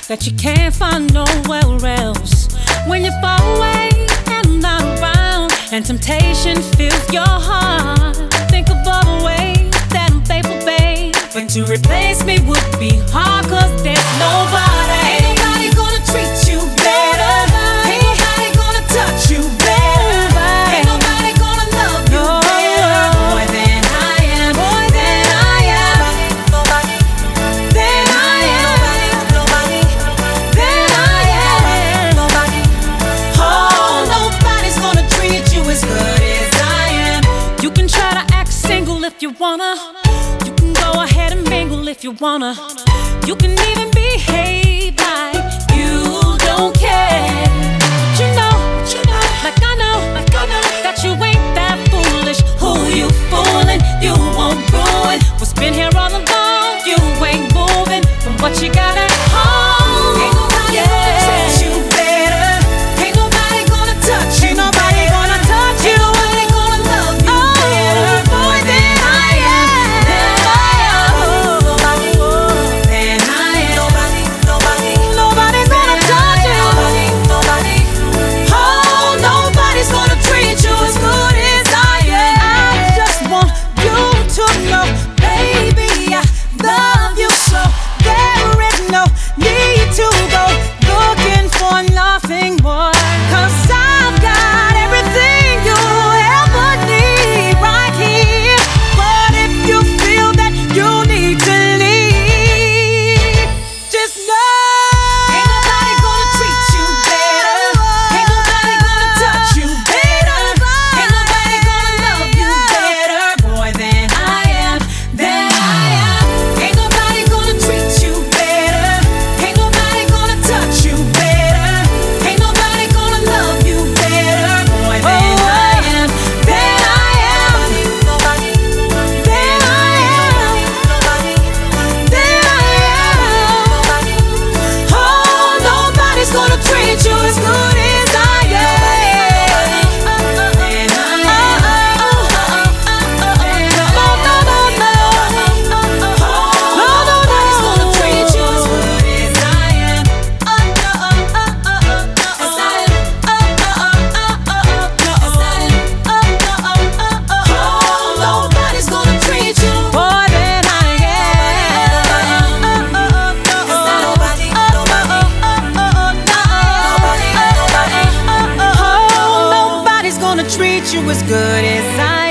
that you can't find nowhere else. When you're far away and I'm not around, and temptation fills your heart, think of other ways that I'm faithful, babe. But to replace me would be hard, 'cause there's nobody. Ain't nobody gonna treat you better. Ain't nobody gonna touch you better. Ain't nobody gonna love you better. More than I am, more than I am. Nobody, than I am. Nobody, than I am. Nobody. Oh, nobody's gonna treat you as good as I am. You can try to act single if you wanna. You can go ahead and mingle if you wanna. You can even behave like you don't care. But you know, like I know, that you ain't that foolish. Who you fooling? You won't ruin what's been here all along. You ain't moving from what you got at home. Ain't nobody gonna treat you better. Ain't nobody gonna touch you. Ain't nobody gonna touch you. Ain't nobody gonna love you better. More than I am. Than I am. Nobody. Than I am. Nobody. Nobody's gonna touch you. Nobody. Oh, nobody's gonna treat you as good as I am. I just want you to know, baby, I love you so. There is no need to go looking for nothing more, 'cause I've got everything you ever need right here. But if you feel that you need to leave, just know ain't nobody gonna treat you better. Ain't nobody gonna touch you better. Ain't nobody gonna love you better. More than I am, than I am. Ain't nobody gonna treat you better. Ain't nobody gonna touch you better. Ain't nobody gonna love you better. More than I am, than I am. Nobody, than I am. Nobody, than I am. Oh, nobody's gonna treat you as good as I am. Than I am. Nobody's gonna treat you as good as I am. As I am. Oh, nobody's gonna treat you more than I am. Oh, nobody's gonna treat you as good as I am.